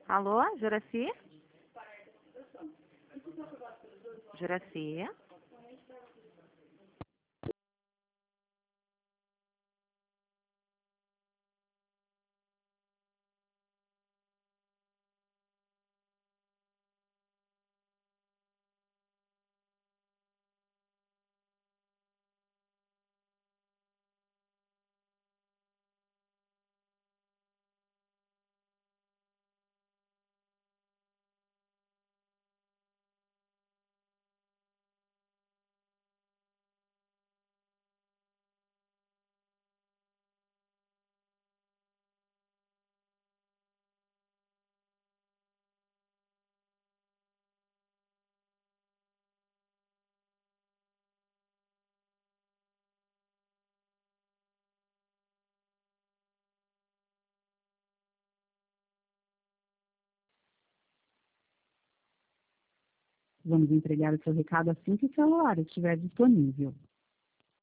Alô, Juraci? Juraci? Vamos entregar o seu recado assim que o celular estiver disponível.